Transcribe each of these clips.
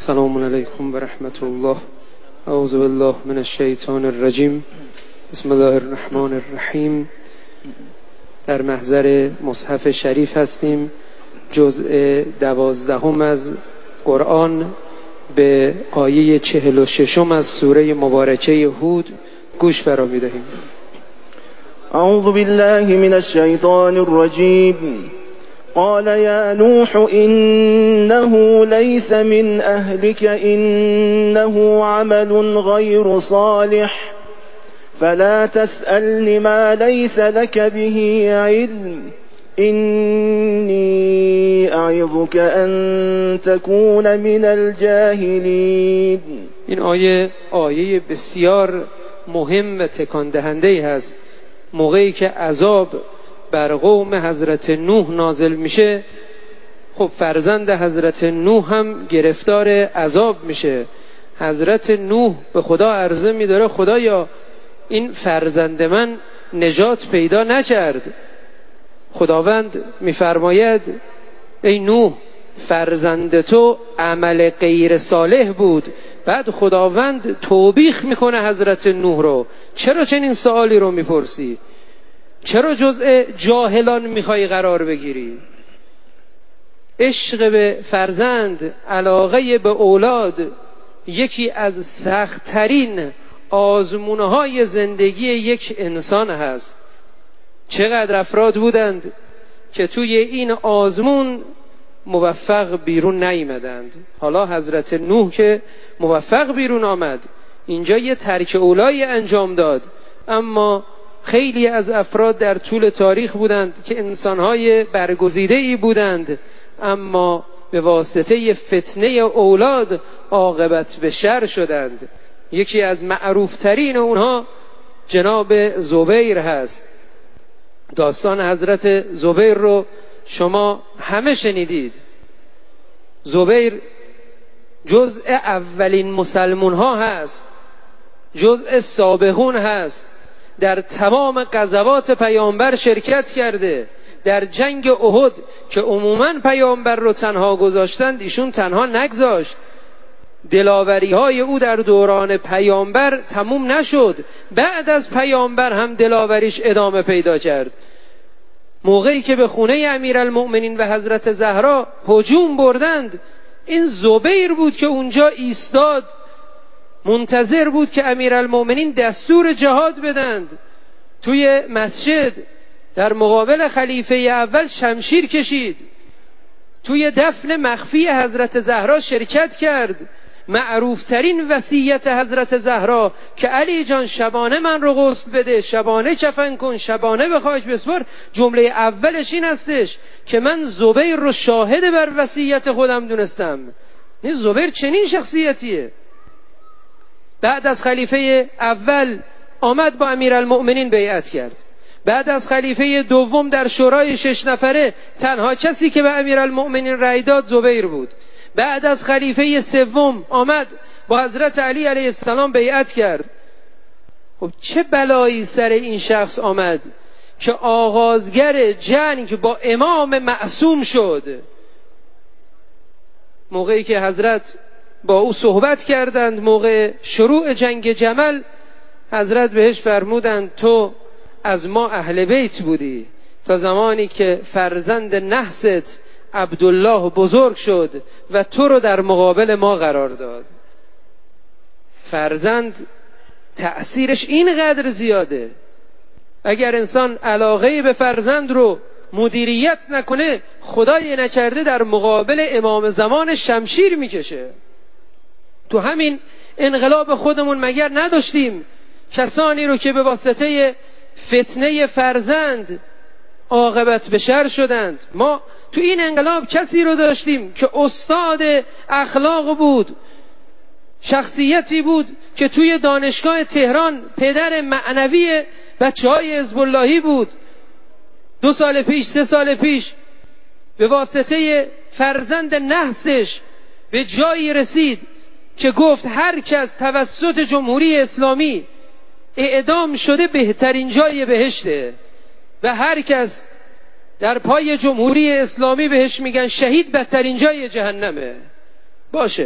سلام علیکم و رحمت الله. اعوذ بالله من الشیطان الرجیم. بسم الله الرحمن الرحیم. در محضر مصحف شریف هستیم. جزء 12 از قرآن به آیه 46 از سوره مبارکه هود گوش فرا می‌دهیم. اعوذ بالله من الشیطان الرجیم. قال يا نوح إنه ليس من أهلك إنه عمل غير صالح فلا تسألني ما ليس لك به علم إني أعظك أن تكون من الجاهلين. این آیه بسیار مهم و تکان دهنده هست. موقعی که عذاب بر قوم حضرت نوح نازل میشه، خب فرزند حضرت نوح هم گرفتار عذاب میشه. حضرت نوح به خدا عرضه میداره خدایا این فرزند من نجات پیدا نکرد. خداوند میفرماید ای نوح فرزند تو عمل غیر صالح بود. بعد خداوند توبیخ میکنه حضرت نوح رو. چرا چنین سوالی رو میپرسی؟ چرا جزء جاهلان میخوای قرار بگیری؟ عشق به فرزند، علاقه به اولاد یکی از سخت‌ترین آزمونه‌های زندگی یک انسان هست. چقدر افراد بودند که توی این آزمون موفق بیرون نیامدند. حالا حضرت نوح که موفق بیرون آمد، اینجا یه ترک اولایی انجام داد، اما خیلی از افراد در طول تاریخ بودند که انسانهای برگزیده‌ای بودند، اما به واسطه فتنه اولاد عاقبت به شر شدند. یکی از معروفترین اونها جناب زبیر هست. داستان حضرت زبیر رو شما همه شنیدید. زبیر جزء اولین مسلمون ها هست، جزء سابقون هست. در تمام غزوات پیامبر شرکت کرده. در جنگ احد که عموماً پیامبر رو تنها گذاشتند، ایشون تنها نگذاشت. دلاوری های او در دوران پیامبر تموم نشد، بعد از پیامبر هم دلاوریش ادامه پیدا کرد. موقعی که به خونه امیرالمؤمنین و حضرت زهرا هجوم بردند، این زبیر بود که اونجا ایستاد، منتظر بود که امیرالمؤمنین دستور جهاد بدند. توی مسجد در مقابل خلیفه اول شمشیر کشید. توی دفن مخفی حضرت زهرا شرکت کرد. معروفترین وصیت حضرت زهرا که علی جان شبانه من رو غسل بده، شبانه کفن کن، شبانه به خاک بسپار، جمله اولش این هستش که من زبیر رو شاهد بر وصیت خودم دونستم. این زبیر چنین شخصیتیه. بعد از خلیفه اول آمد با امیرالمؤمنین بیعت کرد. بعد از خلیفه دوم در شورای 6 نفره تنها کسی که به امیرالمؤمنین رأی داد زبیر بود. بعد از خلیفه سوم آمد با حضرت علی علیه السلام بیعت کرد. خب چه بلایی سر این شخص آمد که آغازگر جنگ با امام معصوم شد؟ موقعی که حضرت با او صحبت کردند موقع شروع جنگ جمل، حضرت بهش فرمودند تو از ما اهل بیت بودی تا زمانی که فرزند نحست عبدالله بزرگ شد و تو رو در مقابل ما قرار داد. فرزند تأثیرش اینقدر زیاده. اگر انسان علاقه به فرزند رو مدیریت نکنه، خدای نکرده در مقابل امام زمان شمشیر میکشه. تو همین انقلاب خودمون مگر نداشتیم کسانی رو که به واسطه فتنه فرزند عاقبت به شر شدند؟ ما تو این انقلاب کسی رو داشتیم که استاد اخلاق بود، شخصیتی بود که توی دانشگاه تهران پدر معنوی بچه‌های حزب اللهی بود. 2 سال پیش 3 سال پیش به واسطه فرزند نحسش به جایی رسید که گفت هر کس توسط جمهوری اسلامی اعدام شده بهترین جای بهشته و هر کس در پای جمهوری اسلامی بهش میگن شهید بدترین جای جهنمه. باشه،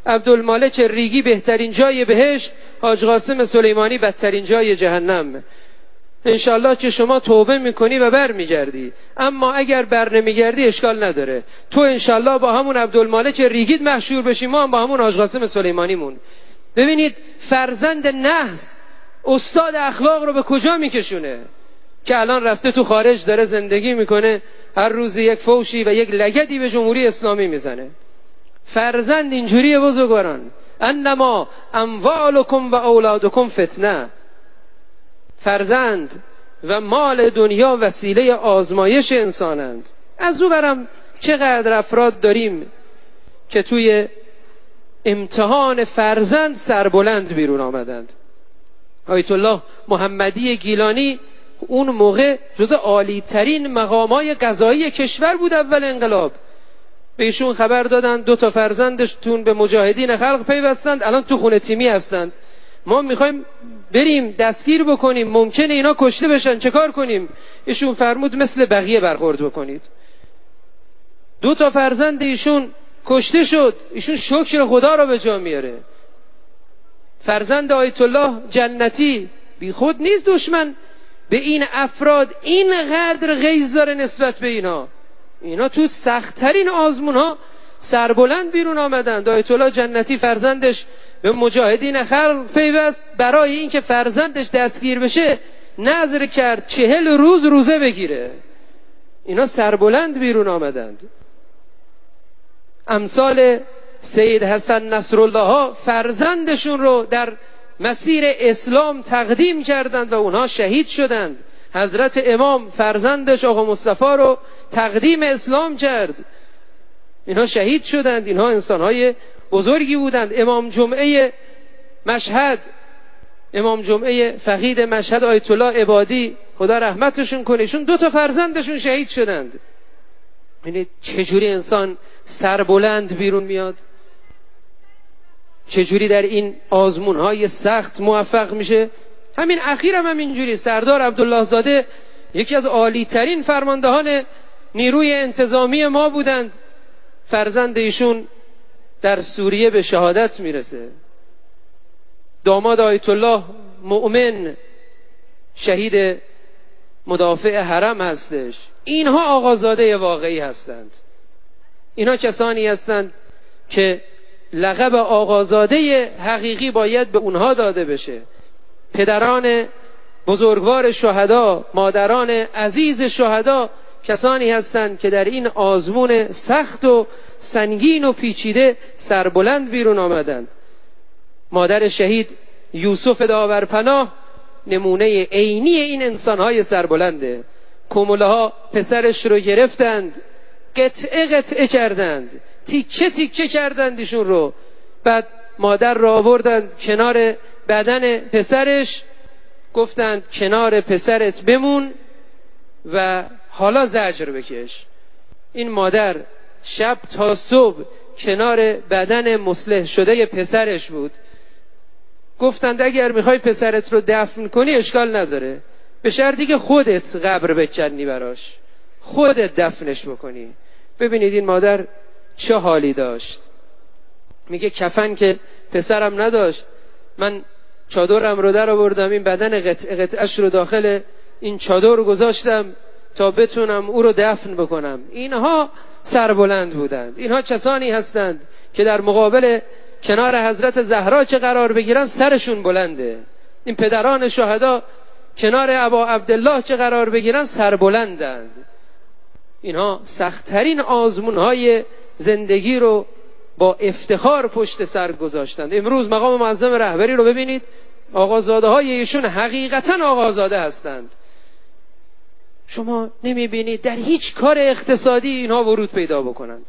عبدالمالک ریگی بهترین جای بهشت، حاج قاسم سلیمانی بدترین جای جهنم. انشالله که شما توبه میکنی و بر میگردی، اما اگر بر نمیگردی اشکال نداره، تو انشالله با همون عبدالمالک ریگید محشور بشی، ما هم با همون حاج قاسم سلیمانیمون. ببینید فرزند نحس استاد اخلاق رو به کجا میکشونه که الان رفته تو خارج داره زندگی میکنه، هر روز یک فوشی و یک لگدی به جمهوری اسلامی میزنه. فرزند اینجوریه بزرگواران، انما اموالکم و اولادکم فتنه. فرزند و مال دنیا وسیله آزمایش انسانند. از او برم چقدر افراد داریم که توی امتحان فرزند سربلند بیرون آمدند. آیت الله محمدی گیلانی اون موقع جز عالی ترین مقامای قضایی کشور بود. اول انقلاب به ایشون خبر دادن 2 فرزندشتون به مجاهدین خلق پیوستند، الان تو خونه تیمی هستند، ما میخوایم بریم دستگیر بکنیم، ممکنه اینا کشته بشن، چه کار کنیم؟ ایشون فرمود مثل بقیه برخورد بکنید. 2 فرزند ایشون کشته شد، ایشون شکر خدا را به جا میاره. فرزند آیت الله جنتی بی خود نیست دشمن به این افراد اینقدر غیظ داره نسبت به اینا تو سخت‌ترین آزمون ها سربلند بیرون آمدند. آیت الله جنتی فرزندش به مجاهدین خلق پیوست، برای اینکه فرزندش دستگیر بشه نذر کرد 40 روز روزه بگیره. اینا سربلند بیرون آمدند. امثال سید حسن نصرالله ها فرزندشون رو در مسیر اسلام تقدیم کردند و اونها شهید شدند. حضرت امام فرزندش آقا مصطفی رو تقدیم اسلام کرد، اینها شهید شدند. اینها انسانهای بزرگی بودند. امام جمعه مشهد، امام جمعه فقید مشهد آیت الله عبادی خدا رحمتشون کنه، ایشون 2 فرزندشون شهید شدند. یعنی چجوری انسان سربلند بیرون میاد، چجوری در این آزمونهای سخت موفق میشه. همین اخیرم هم اینجوری. سردار عبدالله زاده یکی از عالی ترین فرماندهان نیروی انتظامی ما بودند، فرزند ایشون در سوریه به شهادت میرسه. داماد آیت الله مؤمن شهید مدافع حرم هستش. اینها آقازاده واقعی هستند. اینها کسانی هستند که لقب آقازاده حقیقی باید به اونها داده بشه. پدران بزرگوار شهدا، مادران عزیز شهدا کسانی هستند که در این آزمون سخت و سنگین و پیچیده سربلند بیرون آمدند. مادر شهید یوسف داورپناه نمونه عینی این انسانهای سربلنده. کموله ها پسرش رو گرفتند، قطعه قطعه کردند، تیکه تیکه کردند ایشون رو، بعد مادر رو آوردند کنار بدن پسرش، گفتند کنار پسرت بمون و حالا زجر بکش. این مادر شب تا صبح کنار بدن مصلح شده پسرش بود. گفتند اگر میخوای پسرت رو دفن کنی اشکال نداره، به شرطی که خودت قبر بکنی براش، خودت دفنش بکنی. ببینید این مادر چه حالی داشت. میگه کفن که پسرم نداشت، من چادرم رو در آوردم، این بدن قطعش رو داخل این چادر گذاشتم تا بتونم او رو دفن بکنم. اینها سربلند بودند. اینها کسانی هستند که در مقابل کنار حضرت زهرا چه قرار بگیرن سرشون بلنده. این پدران شهدا کنار ابا عبدالله چه قرار بگیرن سربلندند. اینها سخت‌ترین آزمون‌های زندگی رو با افتخار پشت سر گذاشتند. امروز مقام معظم رهبری رو ببینید، آقازاده‌های ایشون حقیقتاً آقازاده هستند. شما نمی‌بینید در هیچ کار اقتصادی اینها ورود پیدا بکنند،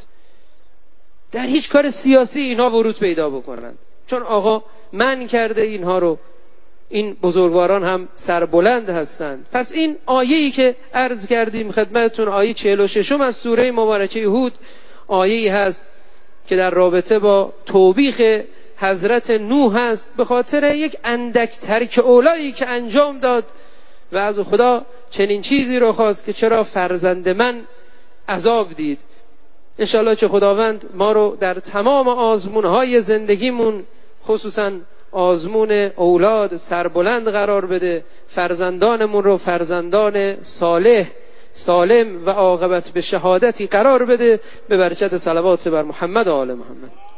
در هیچ کار سیاسی اینها ورود پیدا بکنند، چون آقا من کرده اینها رو. این بزرگواران هم سربلند هستند. پس این آیه‌ای که عرض کردیم خدمتتون، آیه 46 از سوره مبارکه هود، آیه‌ای هست که در رابطه با توبیخ حضرت نوح هست به خاطر یک اندک ترک اولایی که انجام داد و از خدا چنین چیزی رو خواست که چرا فرزند من عذاب دید. انشالله که خداوند ما رو در تمام آزمونهای زندگیمون، خصوصا آزمون اولاد، سربلند قرار بده، فرزندانمون رو فرزندان صالح سالم و عاقبت به شهادتی قرار بده، به برکت صلوات بر محمد و آل محمد.